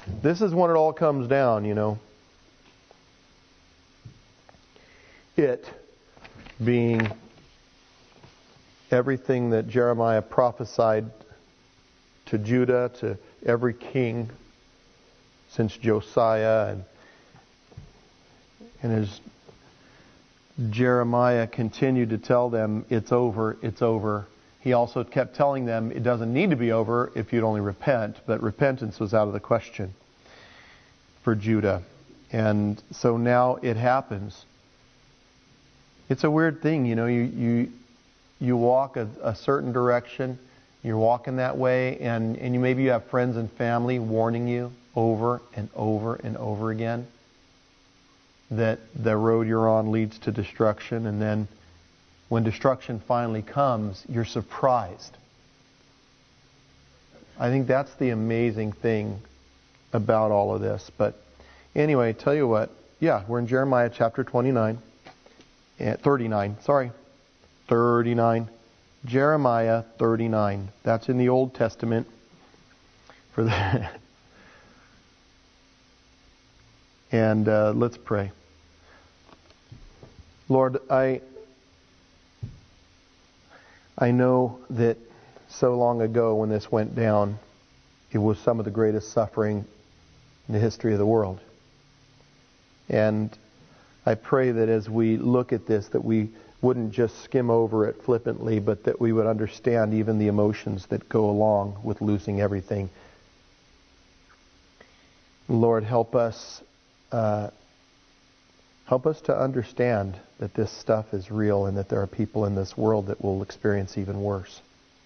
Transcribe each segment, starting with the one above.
This is when it all comes down, you know. It being everything that Jeremiah prophesied to Judah, to every king since Josiah, and as Jeremiah continued to tell them, it's over, it's over. He also kept telling them it doesn't need to be over if you'd only repent, but repentance was out of the question for Judah. And so now it happens. It's a weird thing, you know, you walk a certain direction, you're walking that way, and maybe you have friends and family warning you over and over and over again that the road you're on leads to destruction, and then when destruction finally comes, you're surprised. I think that's the amazing thing about all of this. But anyway, tell you what, we're in Jeremiah chapter 39. 39. Jeremiah 39. That's in the Old Testament. For the and let's pray. Lord, I know that so long ago when this went down, it was some of the greatest suffering in the history of the world. And I pray that as we look at this, that we wouldn't just skim over it flippantly, but that we would understand even the emotions that go along with losing everything. Lord, help us to understand that this stuff is real and that there are people in this world that will experience even worse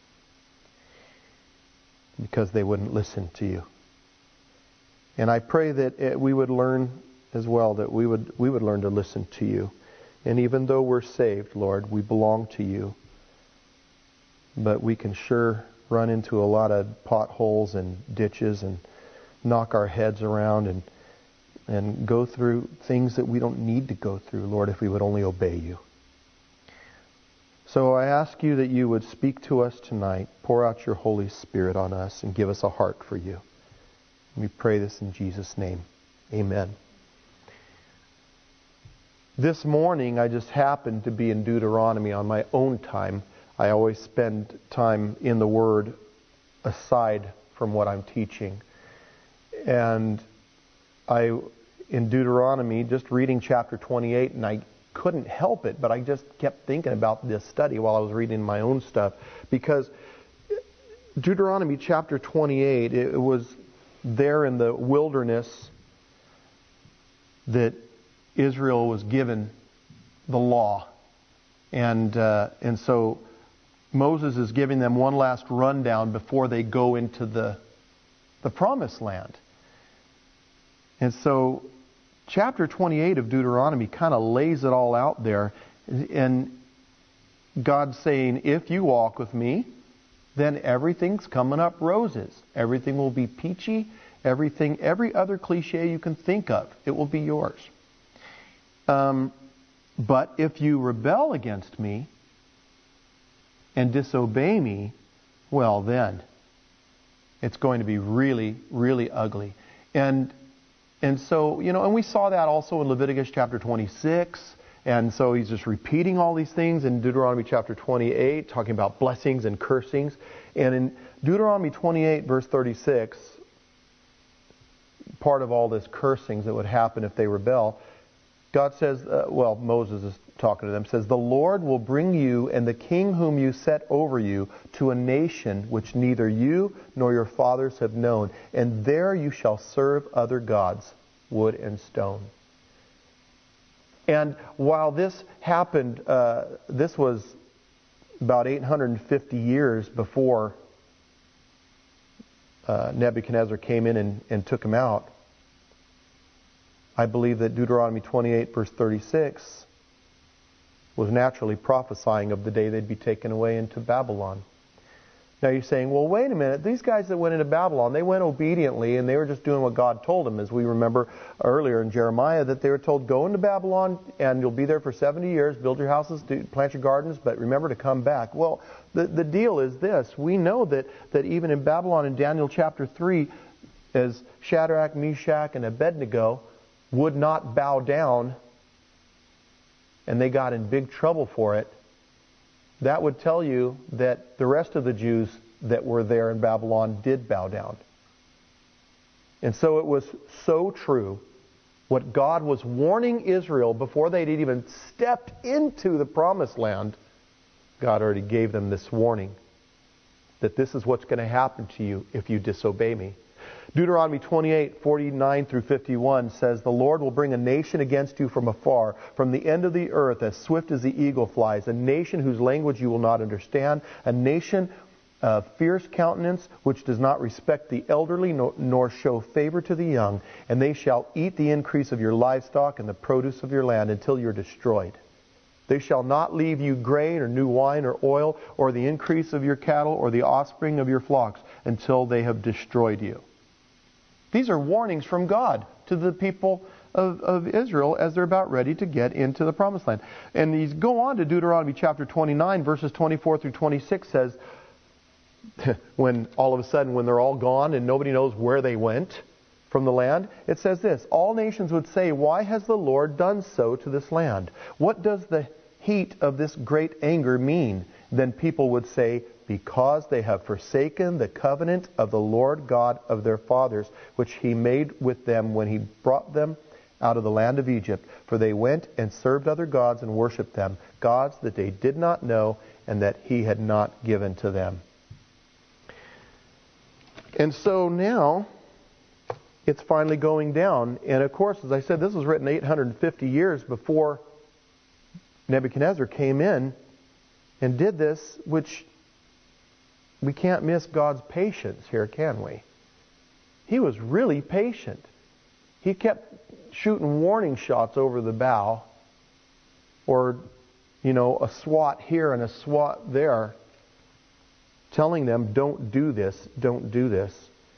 because they wouldn't listen to you. And I pray that we would learn as well, that we would learn to listen to you. And even though we're saved, Lord, we belong to you. But we can sure run into a lot of potholes and ditches and knock our heads around and go through things that we don't need to go through, Lord, if we would only obey you. So I ask you that you would speak to us tonight, pour out your Holy Spirit on us, and give us a heart for you. We pray this in Jesus' name. Amen. This morning I just happened to be in Deuteronomy on my own time. I always spend time in the Word aside from what I'm teaching. And in Deuteronomy, just reading chapter 28, and I couldn't help it, but I just kept thinking about this study while I was reading my own stuff. Because Deuteronomy chapter 28, it was there in the wilderness that Israel was given the law. And so Moses is giving them one last rundown before they go into the promised land. And so chapter 28 of Deuteronomy kind of lays it all out there. And God's saying, if you walk with me, then everything's coming up roses. Everything will be peachy. Every other cliche you can think of, it will be yours. But if you rebel against me and disobey me, well then, it's going to be really, really ugly. And so, you know, and we saw that also in Leviticus chapter 26. And so he's just repeating all these things in Deuteronomy chapter 28, talking about blessings and cursings. And in Deuteronomy 28, verse 36, part of all this cursings that would happen if they rebel, God says, Moses is talking to them, says, the Lord will bring you and the king whom you set over you to a nation which neither you nor your fathers have known, and there you shall serve other gods, wood and stone. And while this happened, this was about 850 years before Nebuchadnezzar came in and took him out. I believe that Deuteronomy 28 verse 36 was naturally prophesying of the day they'd be taken away into Babylon. Now you're saying, well, wait a minute. These guys that went into Babylon, they went obediently and they were just doing what God told them. As we remember earlier in Jeremiah, that they were told, go into Babylon and you'll be there for 70 years, build your houses, plant your gardens, but remember to come back. Well, the deal is this. We know that even in Babylon in Daniel chapter 3, as Shadrach, Meshach, and Abednego would not bow down, and they got in big trouble for it, that would tell you that the rest of the Jews that were there in Babylon did bow down. And so it was so true. What God was warning Israel before they'd even stepped into the promised land, God already gave them this warning that this is what's going to happen to you if you disobey me. Deuteronomy 28:49 through 51 says, "The Lord will bring a nation against you from afar, from the end of the earth, as swift as the eagle flies, a nation whose language you will not understand, a nation of fierce countenance, which does not respect the elderly, nor show favor to the young, and they shall eat the increase of your livestock and the produce of your land until you're destroyed. They shall not leave you grain or new wine or oil or the increase of your cattle or the offspring of your flocks until they have destroyed you." These are warnings from God to the people of Israel as they're about ready to get into the promised land. And you go on to Deuteronomy chapter 29, verses 24 through 26 says, when all of a sudden, when they're all gone and nobody knows where they went from the land, it says this, "All nations would say, 'Why has the Lord done so to this land? What does the heat of this great anger mean?' Then people would say, 'Because they have forsaken the covenant of the Lord God of their fathers, which He made with them when He brought them out of the land of Egypt. For they went and served other gods and worshipped them, gods that they did not know and that He had not given to them.'" And so now, it's finally going down. And of course, as I said, this was written 850 years before Nebuchadnezzar came in and did this, which we can't miss God's patience here, can we? He was really patient. He kept shooting warning shots over the bow, or, a swat here and a swat there, telling them, don't do this, don't do this.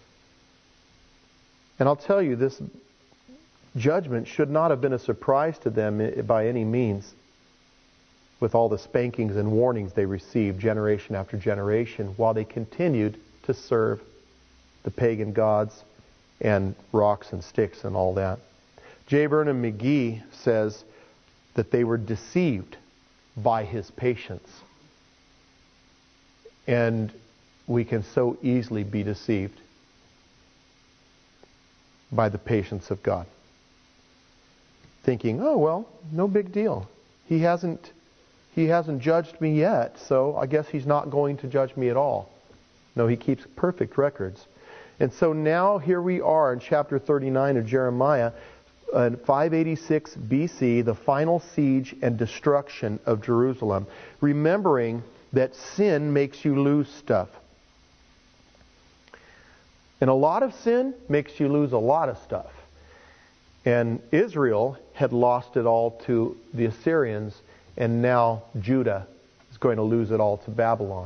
And I'll tell you, this judgment should not have been a surprise to them by any means, with all the spankings and warnings they received generation after generation, while they continued to serve the pagan gods and rocks and sticks and all that. J. Vernon McGee says that they were deceived by His patience. And we can so easily be deceived by the patience of God, thinking, "Oh, well, no big deal. He hasn't judged me yet, so I guess He's not going to judge me at all." No, He keeps perfect records. And so now here we are in chapter 39 of Jeremiah, in 586 BC, the final siege and destruction of Jerusalem, remembering that sin makes you lose stuff. And a lot of sin makes you lose a lot of stuff. And Israel had lost it all to the Assyrians, and now Judah is going to lose it all to Babylon.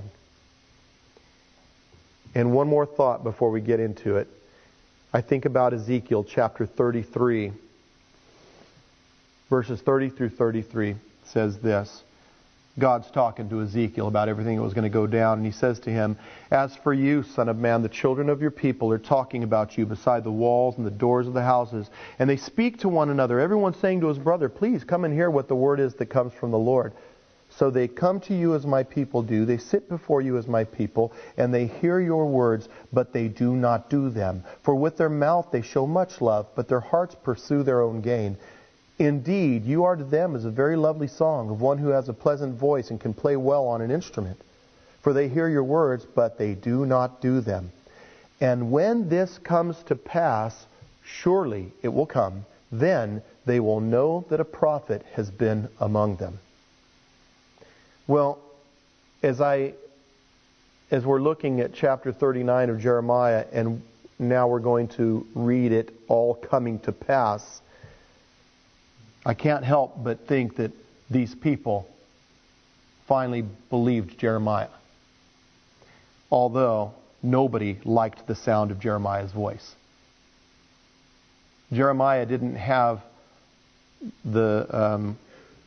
And one more thought before we get into it. I think about Ezekiel chapter 33. Verses 30 through 33 says this. God's talking to Ezekiel about everything that was going to go down. And He says to him, "As for you, son of man, the children of your people are talking about you beside the walls and the doors of the houses. And they speak to one another, everyone saying to his brother, 'Please come and hear what the word is that comes from the Lord.' So they come to you as my people do. They sit before you as my people, and they hear your words, but they do not do them. For with their mouth they show much love, but their hearts pursue their own gain. Indeed, you are to them as a very lovely song of one who has a pleasant voice and can play well on an instrument. For they hear your words, but they do not do them. And when this comes to pass, surely it will come, then they will know that a prophet has been among them." Well, as we're looking at chapter 39 of Jeremiah, and now we're going to read it all coming to pass, I can't help but think that these people finally believed Jeremiah, although nobody liked the sound of Jeremiah's voice. Jeremiah didn't have the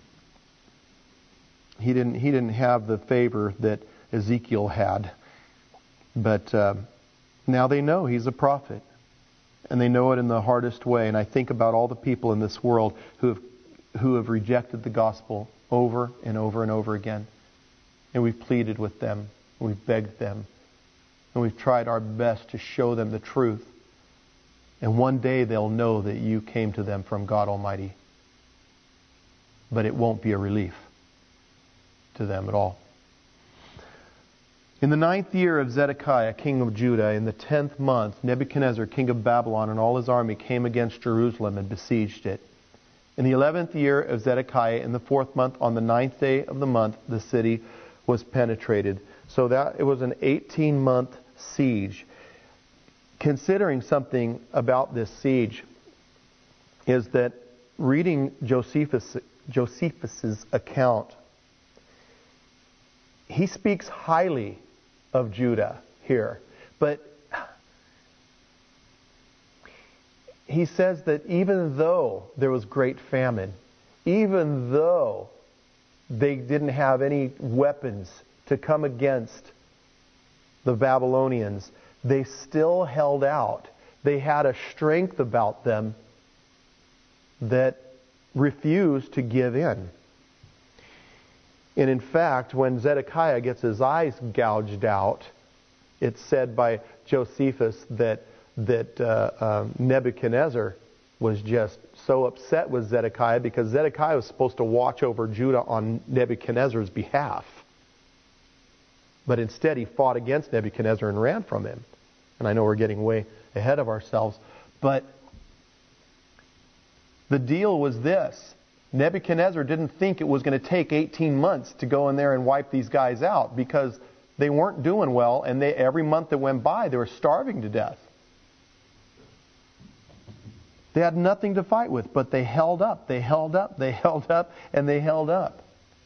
he didn't have the favor that Ezekiel had, but now they know he's a prophet. and they know it in the hardest way. And I think about all the people in this world who have rejected the gospel over and over and over again. And we've pleaded with them, and we've begged them, and we've tried our best to show them the truth. And one day they'll know that you came to them from God Almighty. But it won't be a relief to them at all. In the 9th year of Zedekiah, king of Judah, in the 10th month, Nebuchadnezzar, king of Babylon, and all his army came against Jerusalem and besieged it. In the 11th year of Zedekiah, in the 4th month, on the 9th day of the month, the city was penetrated. So that it was an 18-month siege. Considering something about this siege is that reading Josephus's account, he speaks highly of Judah here. But he says that even though there was great famine, even though they didn't have any weapons to come against the Babylonians, they still held out. They had a strength about them that refused to give in. And in fact, when Zedekiah gets his eyes gouged out, it's said by Josephus that Nebuchadnezzar was just so upset with Zedekiah because Zedekiah was supposed to watch over Judah on Nebuchadnezzar's behalf. But instead he fought against Nebuchadnezzar and ran from him. And I know we're getting way ahead of ourselves. But the deal was this. Nebuchadnezzar didn't think it was going to take 18 months to go in there and wipe these guys out because they weren't doing well, and every month that went by, they were starving to death. They had nothing to fight with, but they held up, they held up, they held up, and they held up.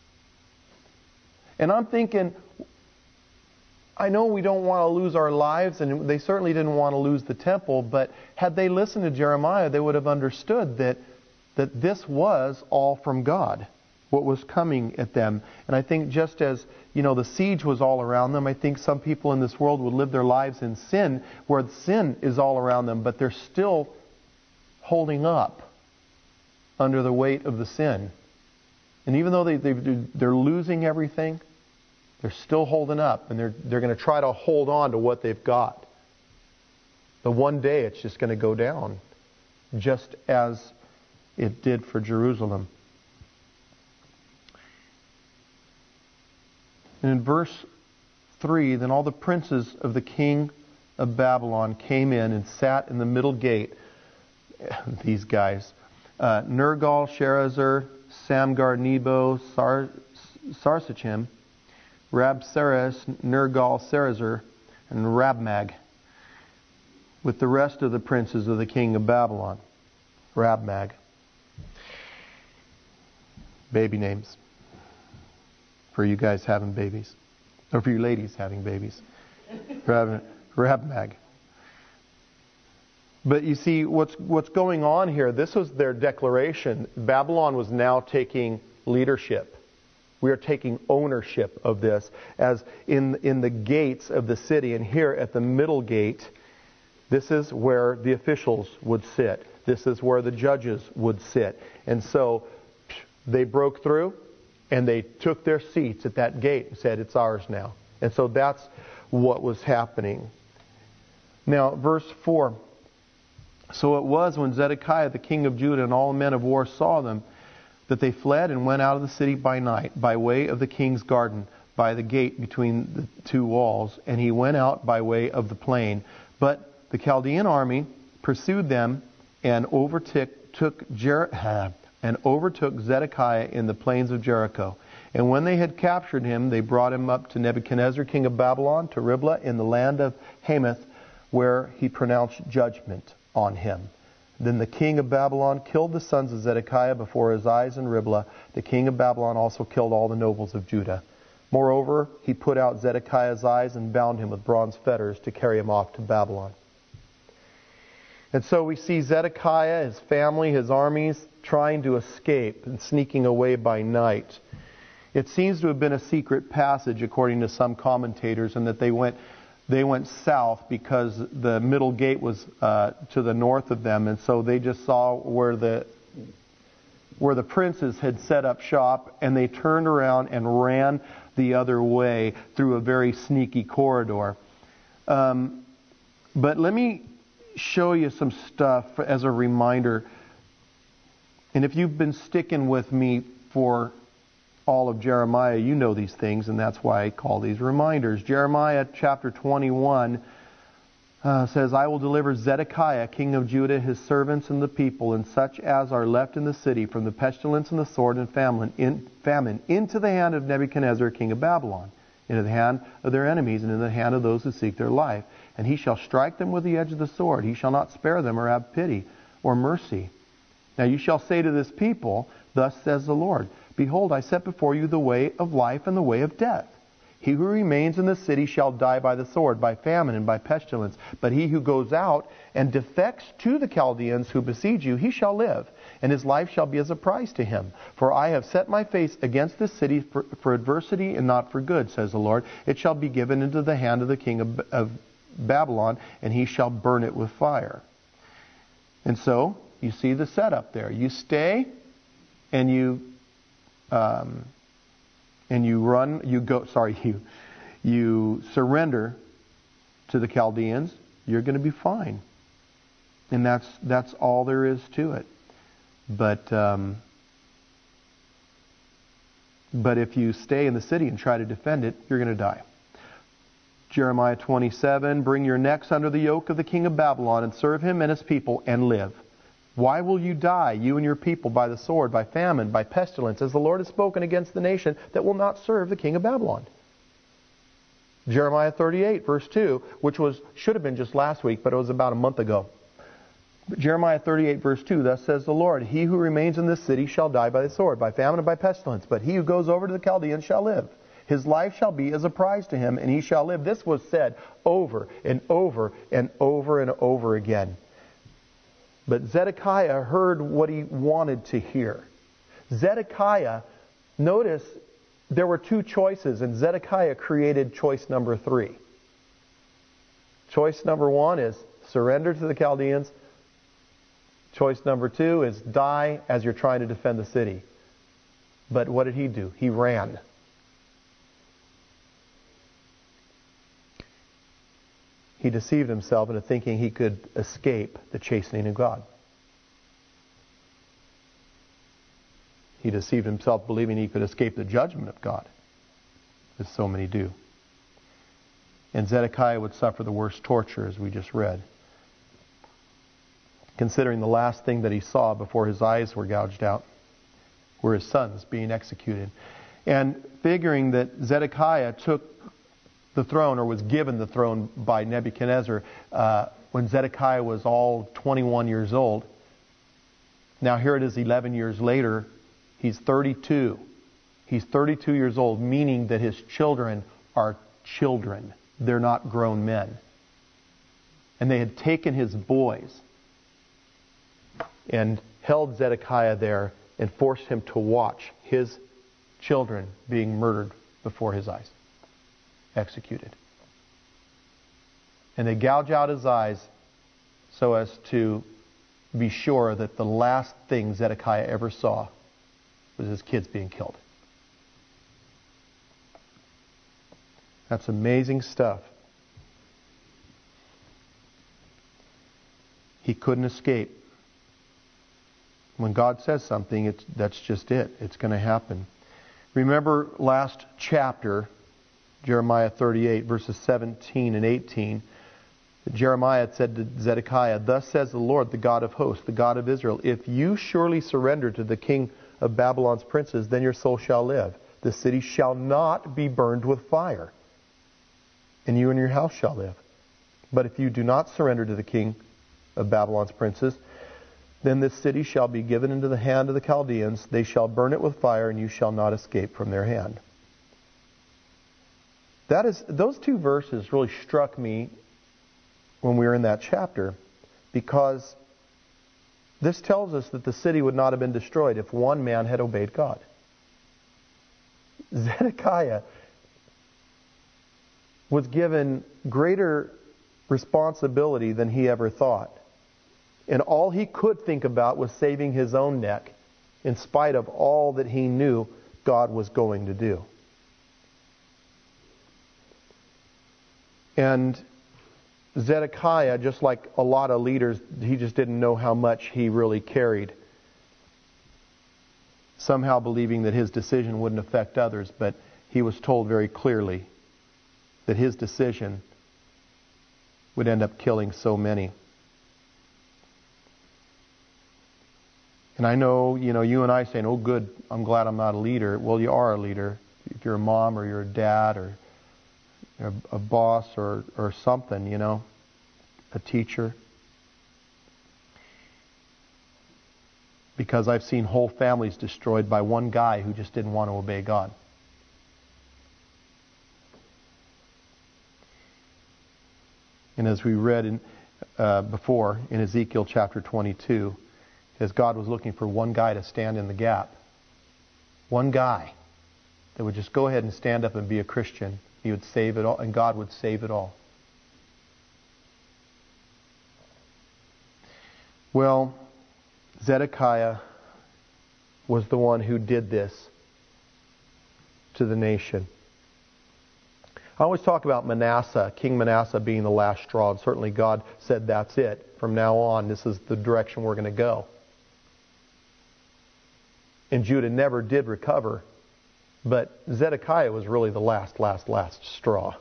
And I'm thinking, I know we don't want to lose our lives, and they certainly didn't want to lose the temple, but had they listened to Jeremiah, they would have understood that this was all from God, what was coming at them. And I think just as, the siege was all around them, I think some people in this world would live their lives in sin, where sin is all around them, but they're still holding up under the weight of the sin. And even though they're losing everything, they're still holding up, and they're going to try to hold on to what they've got. But one day it's just going to go down, just as it did for Jerusalem. And in verse 3, then all the princes of the king of Babylon came in and sat in the middle gate. These guys. Nergal, Sharezer, Samgar, Nebo, Sarsachim, Rabsaris, Nergal, Sarezer, and Rabmag, with the rest of the princes of the king of Babylon. Rabmag. Baby names for you guys having babies, or for you ladies having babies. Rabmag. But you see, what's going on here, this was their declaration. Babylon was now taking leadership. We are taking ownership of this, as in the gates of the city. And here at the middle gate, this is where the officials would sit. This is where the judges would sit. And so they broke through and they took their seats at that gate and said, it's ours now. And so that's what was happening. Now, verse 4. So it was when Zedekiah, the king of Judah, and all the men of war saw them, that they fled and went out of the city by night, by way of the king's garden, by the gate between the two walls. And he went out by way of the plain. But the Chaldean army pursued them and overtook Zedekiah in the plains of Jericho. And when they had captured him, they brought him up to Nebuchadnezzar, king of Babylon, to Riblah in the land of Hamath, where he pronounced judgment on him. Then the king of Babylon killed the sons of Zedekiah before his eyes in Riblah. The king of Babylon also killed all the nobles of Judah. Moreover, he put out Zedekiah's eyes and bound him with bronze fetters to carry him off to Babylon. And so we see Zedekiah, his family, his armies trying to escape and sneaking away by night. It seems to have been a secret passage, according to some commentators, and that they went They went south because the middle gate was to the north of them, and so they just saw where the princes had set up shop, and they turned around and ran the other way through a very sneaky corridor. But let me show you some stuff as a reminder. And if you've been sticking with me for all of Jeremiah, you know these things, and that's why I call these reminders. Jeremiah chapter 21 says, I will deliver Zedekiah, king of Judah, his servants and the people, and such as are left in the city, from the pestilence and the sword and famine, into the hand of Nebuchadnezzar, king of Babylon, into the hand of their enemies, and into the hand of those who seek their life. And he shall strike them with the edge of the sword. He shall not spare them or have pity or mercy. Now you shall say to this people, thus says the Lord, behold, I set before you the way of life and the way of death. He who remains in the city shall die by the sword, by famine, and by pestilence. But he who goes out and defects to the Chaldeans who besiege you, he shall live, and his life shall be as a prize to him. For I have set my face against this city for adversity and not for good, says the Lord. It shall be given into the hand of the king of Babylon, and he shall burn it with fire. And so, you see the setup there. You stay, and you surrender to the Chaldeans, you're going to be fine. And that's all there is to it. But if you stay in the city and try to defend it, you're going to die. Jeremiah 27, bring your necks under the yoke of the king of Babylon and serve him and his people and live. Why will you die, you and your people, by the sword, by famine, by pestilence, as the Lord has spoken against the nation that will not serve the king of Babylon? Jeremiah 38, verse 2, which should have been just last week, but it was about a month ago. Jeremiah 38, verse 2, thus says the Lord, he who remains in this city shall die by the sword, by famine, and by pestilence. But he who goes over to the Chaldeans shall live. His life shall be as a prize to him, and he shall live. This was said over and over and over and over again. But Zedekiah heard what he wanted to hear. Zedekiah, notice there were two choices, and Zedekiah created choice number 3. Choice number 1 is surrender to the Chaldeans. Choice number 2 is die as you're trying to defend the city. But what did he do? He ran. He deceived himself into thinking he could escape the chastening of God. He deceived himself believing he could escape the judgment of God, as so many do. And Zedekiah would suffer the worst torture, as we just read, considering the last thing that he saw before his eyes were gouged out were his sons being executed. And figuring that Zedekiah took the throne, or was given the throne by Nebuchadnezzar when Zedekiah was all 21 years old. Now here it is 11 years later. He's 32. He's 32 years old, meaning that his children are children. They're not grown men. And they had taken his boys and held Zedekiah there and forced him to watch his children being murdered before his eyes. Executed. And they gouge out his eyes so as to be sure that the last thing Zedekiah ever saw was his kids being killed. That's amazing stuff. He couldn't escape. When God says something, that's just it. It's going to happen. Remember last chapter, Jeremiah 38, verses 17 and 18. Jeremiah said to Zedekiah, thus says the Lord, the God of hosts, the God of Israel, if you surely surrender to the king of Babylon's princes, then your soul shall live. The city shall not be burned with fire, and you and your house shall live. But if you do not surrender to the king of Babylon's princes, then this city shall be given into the hand of the Chaldeans. They shall burn it with fire, and you shall not escape from their hand. Those two verses really struck me when we were in that chapter, because this tells us that the city would not have been destroyed if one man had obeyed God. was given greater responsibility than he ever thought. And all he could think about was saving his own neck, in spite of all that he knew God was going to do. And Zedekiah, just like a lot of leaders, he just didn't know how much he really carried. Somehow believing that his decision wouldn't affect others, but he was told very clearly that his decision would end up killing so many. And I know, you and I saying, oh good, I'm glad I'm not a leader. Well, you are a leader. If you're a mom or you're a dad or you're a boss or something, a teacher. Because I've seen whole families destroyed by one guy who just didn't want to obey God. And as we read before in Ezekiel chapter 22, as God was looking for one guy to stand in the gap, one guy that would just go ahead and stand up and be a Christian, he would save it all, and God would save it all. Well, Zedekiah was the one who did this to the nation. I always talk about Manasseh, King Manasseh being the last straw, and certainly God said that's it. From now on, this is the direction we're going to go. And Judah never did recover, but Zedekiah was really the last straw.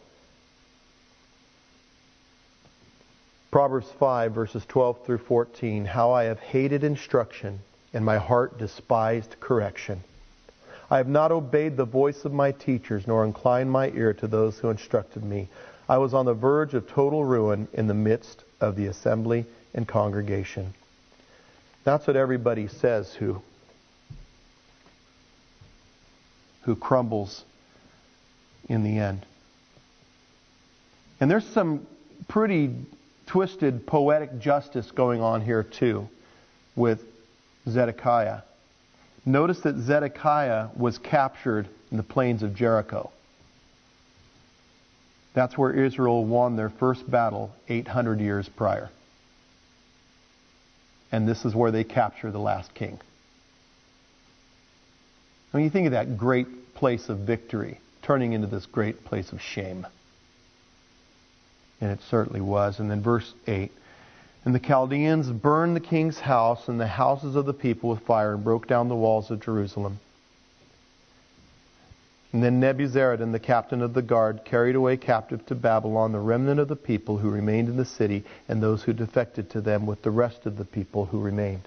Proverbs 5, verses 12 through 14, how I have hated instruction, and my heart despised correction. I have not obeyed the voice of my teachers, nor inclined my ear to those who instructed me. I was on the verge of total ruin in the midst of the assembly and congregation. That's what everybody says who crumbles in the end. And there's some pretty twisted poetic justice going on here too with Zedekiah. Notice that Zedekiah was captured in the plains of Jericho. That's where Israel won their first battle 800 years prior. And this is where they capture the last king. I mean, you think of that great place of victory turning into this great place of shame. And it certainly was. And then verse 8. And the Chaldeans burned the king's house and the houses of the people with fire and broke down the walls of Jerusalem. And then Nebuzaradan, the captain of the guard, carried away captive to Babylon the remnant of the people who remained in the city and those who defected to them with the rest of the people who remained.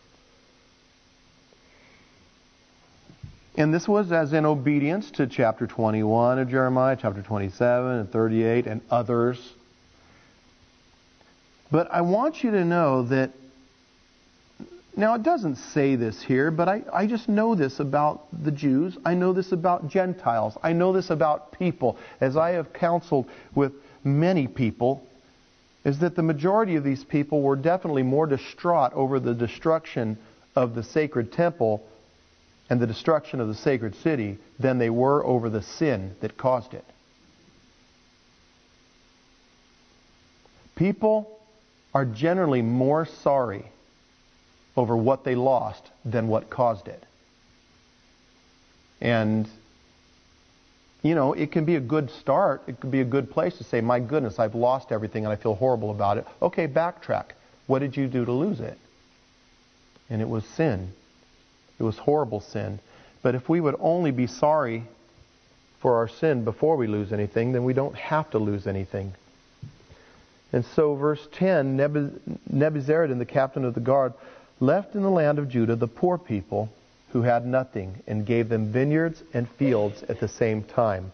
And this was as in obedience to chapter 21 of Jeremiah, chapter 27 and 38 and others. But I want you to know that, now it doesn't say this here, but I just know this about the Jews. I know this about Gentiles. I know this about people. As I have counseled with many people, is that the majority of these people were definitely more distraught over the destruction of the sacred temple and the destruction of the sacred city than they were over the sin that caused it. People are generally more sorry over what they lost than what caused it. And, it can be a good start. It could be a good place to say, my goodness, I've lost everything and I feel horrible about it. Okay, backtrack. What did you do to lose it? And it was sin. It was horrible sin. But if we would only be sorry for our sin before we lose anything, then we don't have to lose anything. And so verse 10, Nebuzaradan, the captain of the guard, left in the land of Judah the poor people who had nothing and gave them vineyards and fields at the same time.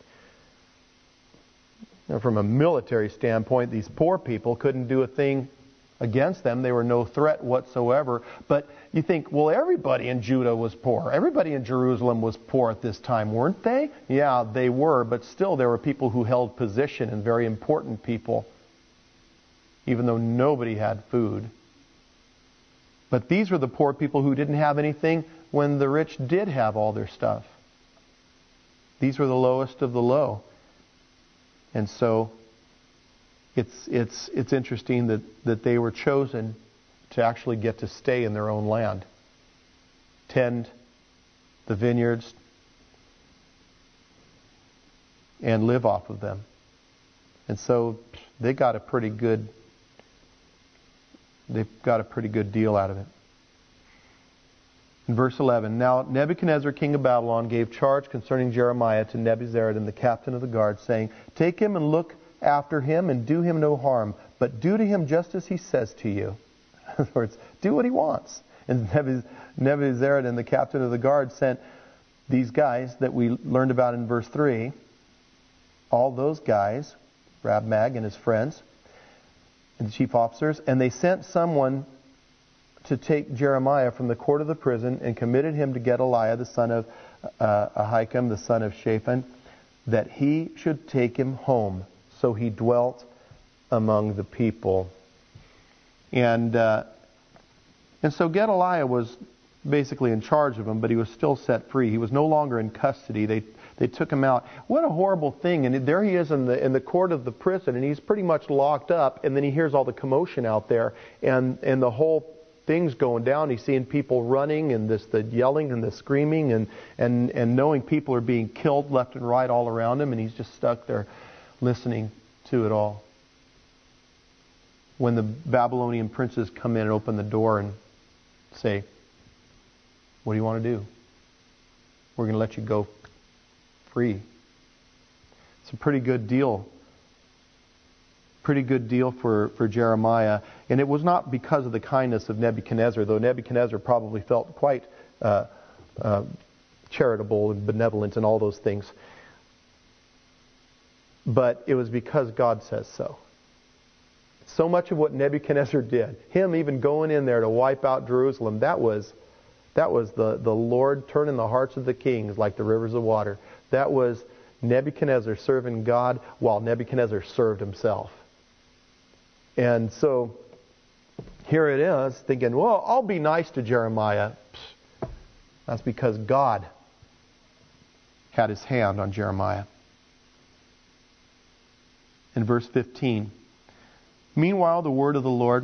Now, from a military standpoint, these poor people couldn't do a thing against them. They were no threat whatsoever. But you think, well, everybody in Judah was poor. Everybody in Jerusalem was poor at this time, weren't they? Yeah, they were, but still there were people who held position and very important people, even though nobody had food. But these were the poor people who didn't have anything when the rich did have all their stuff. These were the lowest of the low. And so it's interesting that they were chosen to actually get to stay in their own land, tend the vineyards, and live off of them. And so they got a pretty good deal out of it. In verse 11, now Nebuchadnezzar, king of Babylon, gave charge concerning Jeremiah to Nebuzaradan, the captain of the guard, saying, take him and look after him and do him no harm, but do to him just as he says to you. In other words, do what he wants. And Nebuzaradan, the captain of the guard, sent these guys that we learned about in verse 3, all those guys, Rabmag and his friends, and the chief officers, and they sent someone to take Jeremiah from the court of the prison and committed him to Gedaliah, the son of Ahikam, the son of Shaphan, that he should take him home. So he dwelt among the people. And so Gedaliah was basically in charge of him, but he was still set free. He was no longer in custody. They took him out. What a horrible thing. And there he is in the court of the prison, and he's pretty much locked up, and then he hears all the commotion out there, and the whole thing's going down. He's seeing people running, and the yelling and the screaming, and knowing people are being killed left and right all around him, and he's just stuck there listening to it all. When the Babylonian princes come in and open the door and say, what do you want to do? We're going to let you go free. It's a pretty good deal. Pretty good deal for Jeremiah. And it was not because of the kindness of Nebuchadnezzar, though Nebuchadnezzar probably felt quite charitable and benevolent and all those things. But it was because God says so. So much of what Nebuchadnezzar did, him even going in there to wipe out Jerusalem, that was the Lord turning the hearts of the kings like the rivers of water. That was Nebuchadnezzar serving God while Nebuchadnezzar served himself. And so here it is, thinking, well, I'll be nice to Jeremiah. That's because God had his hand on Jeremiah. In verse 15, meanwhile the word of the Lord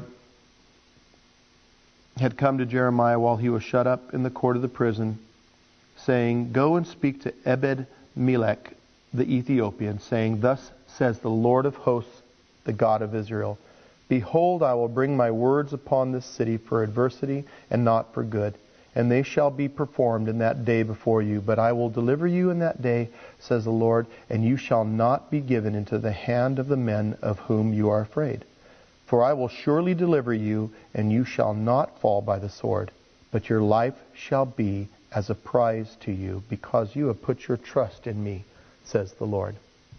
had come to Jeremiah while he was shut up in the court of the prison, saying, go and speak to Ebed-Melech the Ethiopian, saying, thus says the Lord of hosts, the God of Israel, behold, I will bring my words upon this city for adversity and not for good, and they shall be performed in that day before you. But I will deliver you in that day, says the Lord, and you shall not be given into the hand of the men of whom you are afraid. For I will surely deliver you, and you shall not fall by the sword, but your life shall be as a prize to you, because you have put your trust in me, says the Lord.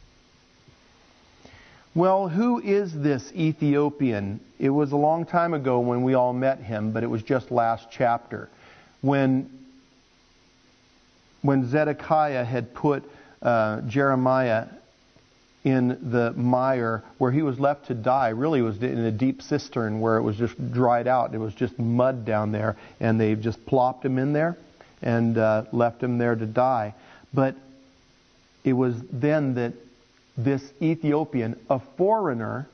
Well, who is this Ethiopian? It was a long time ago when we all met him, but it was just last chapter. When Zedekiah had put Jeremiah in the mire where he was left to die, really was in a deep cistern where it was just dried out. It was just mud down there, and they just plopped him in there and left him there to die. But it was then that this Ethiopian, a foreigner,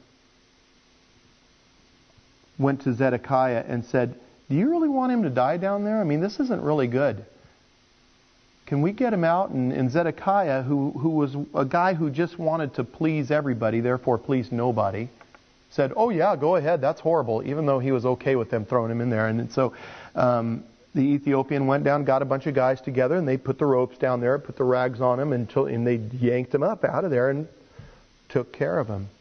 went to Zedekiah and said, do you really want him to die down there? I mean, this isn't really good. Can we get him out? And Zedekiah, who was a guy who just wanted to please everybody, therefore please nobody, said, oh yeah, go ahead, that's horrible, even though he was okay with them throwing him in there. And so the Ethiopian went down, got a bunch of guys together, and they put the ropes down there, put the rags on him, and they yanked him up out of there and took care of him.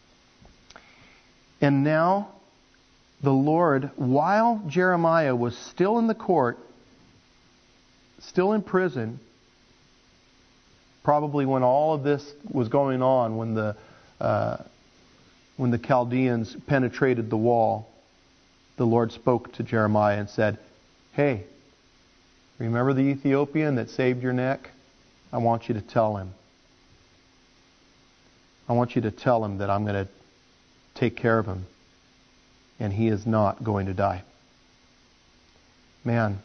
And now the Lord, while Jeremiah was still in the court, still in prison, probably when all of this was going on, when the Chaldeans penetrated the wall, the Lord spoke to Jeremiah and said, hey, remember the Ethiopian that saved your neck? I want you to tell him. I want you to tell him that I'm going to take care of him, and he is not going to die. Man,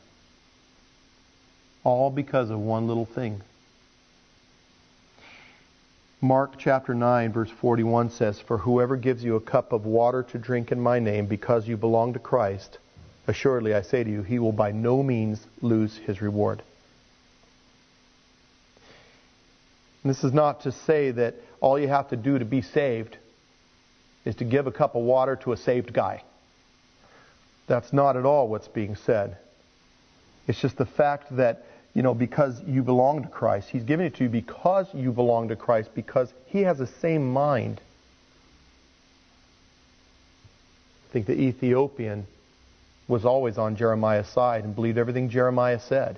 all because of one little thing. Mark chapter 9 verse 41 says, "For whoever gives you a cup of water to drink in my name because you belong to Christ, assuredly I say to you, he will by no means lose his reward." And this is not to say that all you have to do to be saved is to give a cup of water to a saved guy. That's not at all what's being said. It's just the fact that, because you belong to Christ, He's giving it to you because you belong to Christ, because He has the same mind. I think the Ethiopian was always on Jeremiah's side and believed everything Jeremiah said.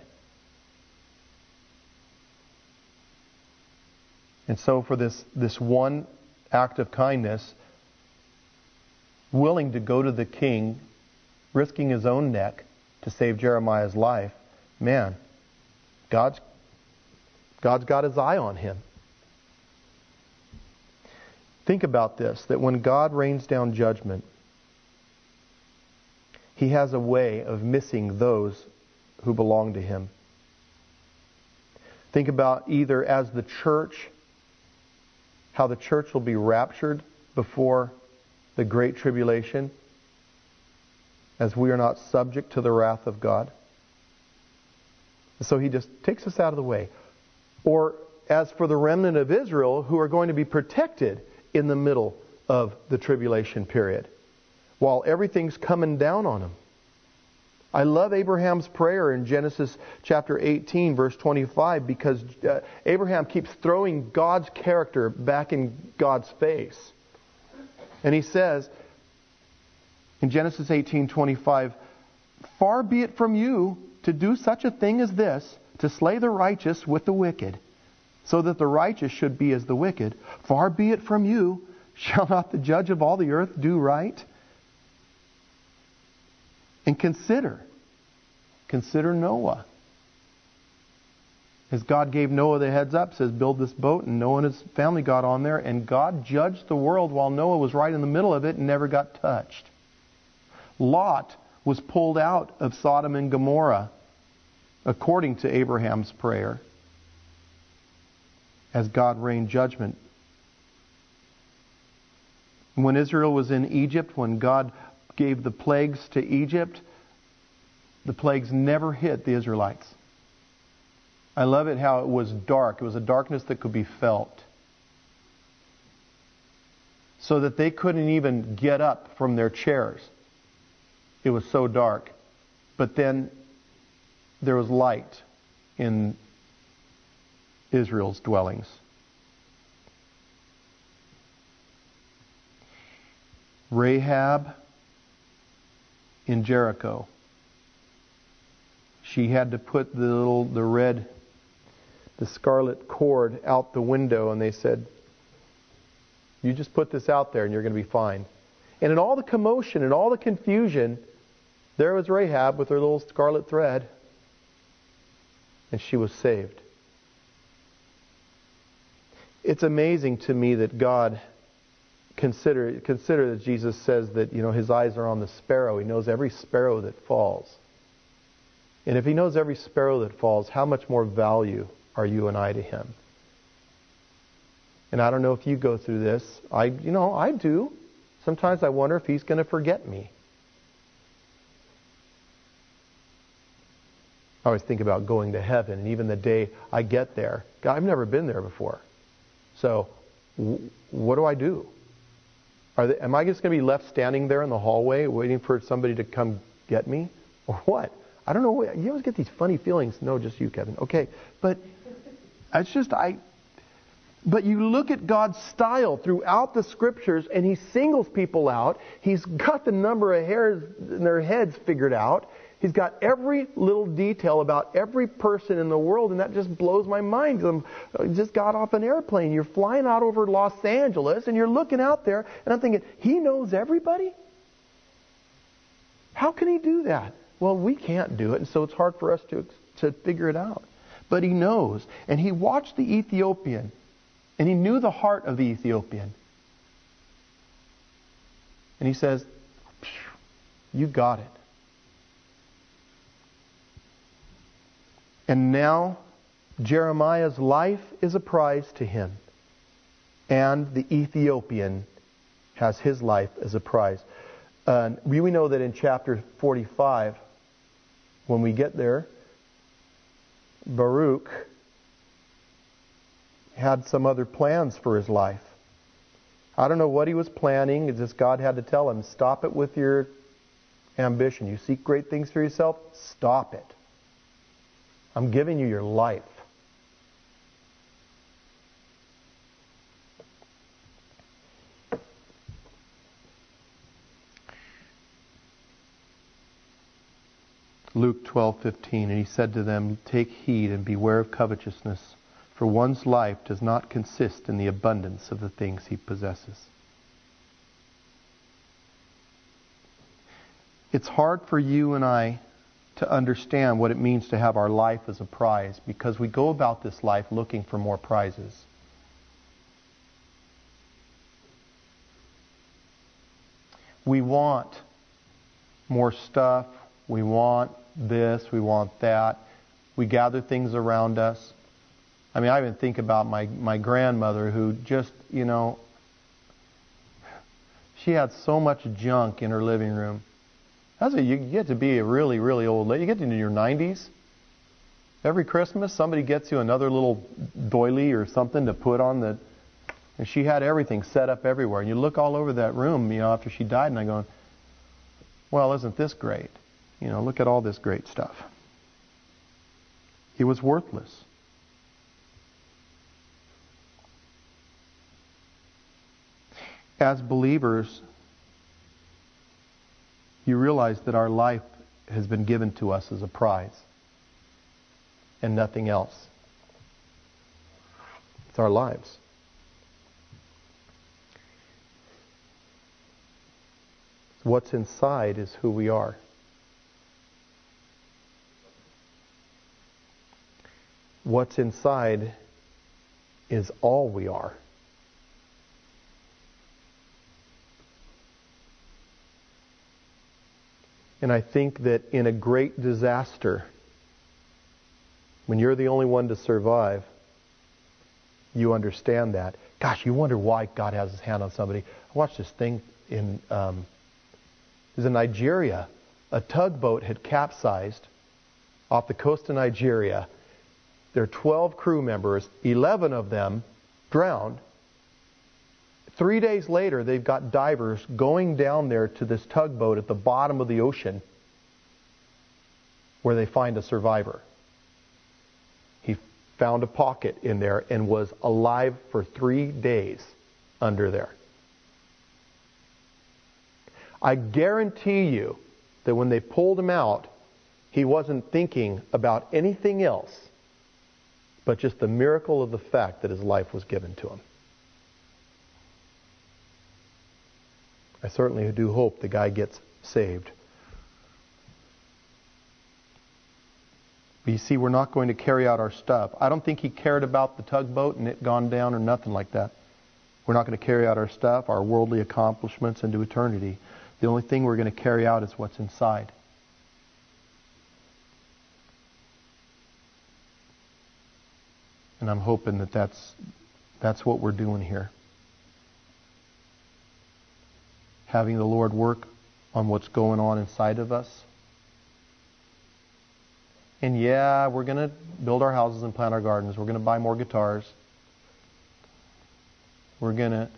And so for this one act of kindness, willing to go to the king, risking his own neck to save Jeremiah's life, man, God's got His eye on him. Think about this, that when God rains down judgment, He has a way of missing those who belong to Him. Think about either as the church, how the church will be raptured before the Great Tribulation, as we are not subject to the wrath of God. So He just takes us out of the way. Or as for the remnant of Israel, who are going to be protected in the middle of the tribulation period, while everything's coming down on them. I love Abraham's prayer in Genesis chapter 18, verse 25, because Abraham keeps throwing God's character back in God's face. And he says, in Genesis 18:25, "Far be it from you to do such a thing as this, to slay the righteous with the wicked, so that the righteous should be as the wicked. Far be it from you. Shall not the judge of all the earth do right?" And consider Noah. As God gave Noah the heads up, says, build this boat, and Noah and his family got on there, and God judged the world while Noah was right in the middle of it and never got touched. Lot was pulled out of Sodom and Gomorrah, according to Abraham's prayer, as God rained judgment. When Israel was in Egypt, when God gave the plagues to Egypt, the plagues never hit the Israelites. I love it how it was dark. It was a darkness that could be felt. So that they couldn't even get up from their chairs. It was so dark. But then there was light in Israel's dwellings. Rahab in Jericho. She had to put the scarlet cord out the window, and they said, "You just put this out there and you're going to be fine." And in all the commotion and all the confusion, there was Rahab with her little scarlet thread, and she was saved. It's amazing to me that God consider that Jesus says that His eyes are on the sparrow. He knows every sparrow that falls. And if He knows every sparrow that falls, how much more value are you and I to Him? And I don't know if you go through this. I do. Sometimes I wonder if He's going to forget me. I always think about going to heaven, and even the day I get there, God, I've never been there before. So, what do I do? Am I just going to be left standing there in the hallway waiting for somebody to come get me? Or what? I don't know. You always get these funny feelings. No, just you, Kevin. Okay. But it's just, but you look at God's style throughout the Scriptures, and He singles people out. He's got the number of hairs in their heads figured out. He's got every little detail about every person in the world, and that just blows my mind. I just got off an airplane. You're flying out over Los Angeles, and you're looking out there, and I'm thinking, He knows everybody? How can He do that? Well, we can't do it, and so it's hard for us to figure it out. But He knows. And He watched the Ethiopian, and He knew the heart of the Ethiopian. And He says, "You got it." And now Jeremiah's life is a prize to Him. And the Ethiopian has his life as a prize. We know that in chapter 45, when we get there, Baruch had some other plans for his life. I don't know what he was planning. It's just God had to tell him, stop it with your ambition. You seek great things for yourself? Stop it. I'm giving you your life. Luke 12:15, and he said to them, take heed and beware of covetousness, for one's life does not consist in the abundance of the things he possesses. It's hard for you and I to understand what it means to have our life as a prize, because we go about this life looking for more prizes. We want more stuff. We want this. We want that. We gather things around us. I mean, I even think about my grandmother who just, she had so much junk in her living room. You get to be a really, really old lady. You get into your 90s. Every Christmas, somebody gets you another little doily or something to put on the... And she had everything set up everywhere. And you look all over that room, after she died, and I'm going, well, isn't this great? Look at all this great stuff. It was worthless. As believers, you realize that our life has been given to us as a prize and nothing else. It's our lives. What's inside is who we are. What's inside is all we are. And I think that in a great disaster, when you're the only one to survive, you understand that. Gosh, you wonder why God has his hand on somebody. I watched this thing it was in Nigeria. A tugboat had capsized off the coast of Nigeria. There are 12 crew members, 11 of them drowned. 3 days later, they've got divers going down there to this tugboat at the bottom of the ocean where they find a survivor. He found a pocket in there and was alive for 3 days under there. I guarantee you that when they pulled him out, he wasn't thinking about anything else but just the miracle of the fact that his life was given to him. I certainly do hope the guy gets saved. But you see, we're not going to carry out our stuff. I don't think he cared about the tugboat and it gone down or nothing like that. We're not going to carry out our stuff, our worldly accomplishments into eternity. The only thing we're going to carry out is what's inside. And I'm hoping that that's what we're doing here. Having the Lord work on what's going on inside of us. And yeah, we're going to build our houses and plant our gardens. We're going to buy more guitars. We're going to...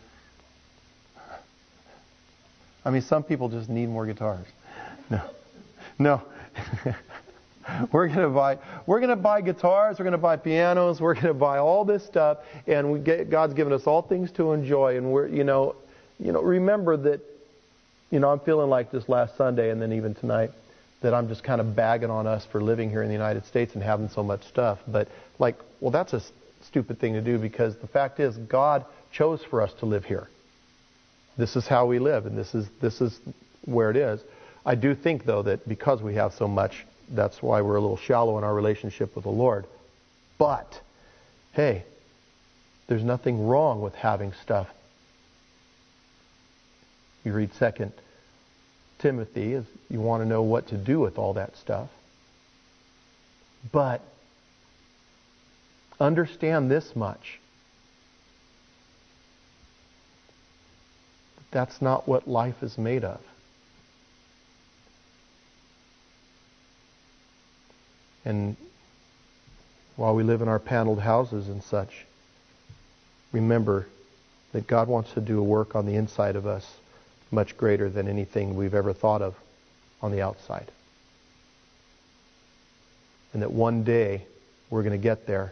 some people just need more guitars. No. We're going to buy guitars, we're going to buy pianos, we're going to buy all this stuff, and God's given us all things to enjoy, and we're, remember that, I'm feeling like this last Sunday and then even tonight that I'm just kind of bagging on us for living here in the United States and having so much stuff. But that's a stupid thing to do, because the fact is God chose for us to live here. This is how we live, and this is where it is. I do think, though, that because we have so much, that's why we're a little shallow in our relationship with the Lord. But, hey, there's nothing wrong with having stuff. You read 2 Timothy, as you want to know what to do with all that stuff. But understand this much. that's not what life is made of. And while we live in our paneled houses and such, remember that God wants to do a work on the inside of us much greater than anything we've ever thought of on the outside. And that one day we're going to get there.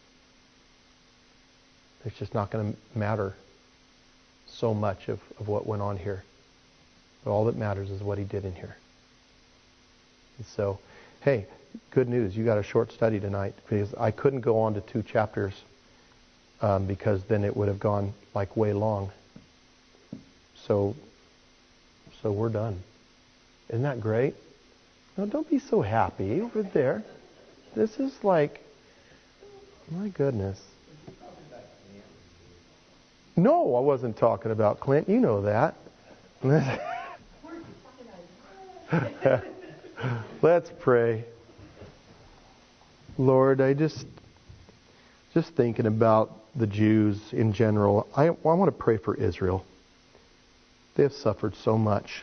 It's just not going to matter so much of what went on here. But all that matters is what He did in here. And so, hey, good news. You got a short study tonight, because I couldn't go on to 2 chapters because then it would have gone like way long. So we're done. Isn't that great? No, don't be so happy over there. This is like, my goodness. No, I wasn't talking about Clint. You know that. Let's pray. Lord, I just thinking about the Jews in general, I want to pray for Israel. They have suffered so much.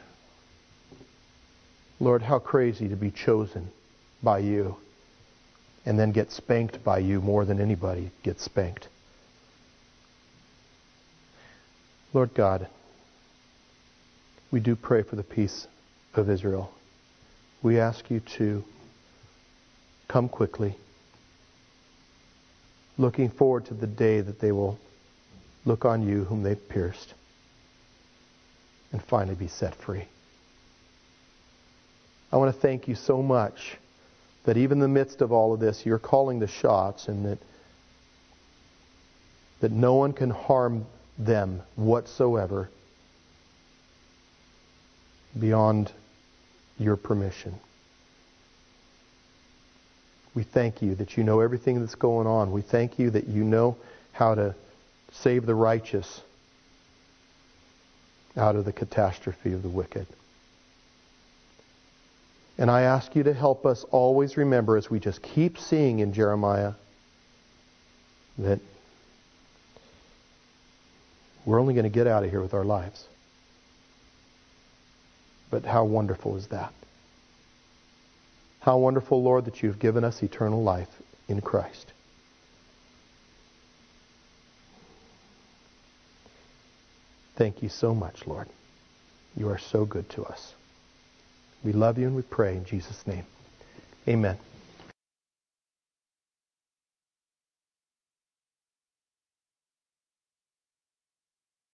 Lord, how crazy to be chosen by You and then get spanked by You more than anybody gets spanked. Lord God, we do pray for the peace of Israel. We ask You to come quickly, looking forward to the day that they will look on You whom they've pierced and finally be set free. I want to thank You so much that even in the midst of all of this, You're calling the shots, and that no one can harm them whatsoever beyond Your permission. We thank You that You know everything that's going on. We thank You that You know how to save the righteous out of the catastrophe of the wicked. And I ask You to help us always remember, as we just keep seeing in Jeremiah, that we're only going to get out of here with our lives. But how wonderful is that? How wonderful, Lord, that You've given us eternal life in Christ. Thank You so much, Lord. You are so good to us. We love You and we pray in Jesus' name. Amen.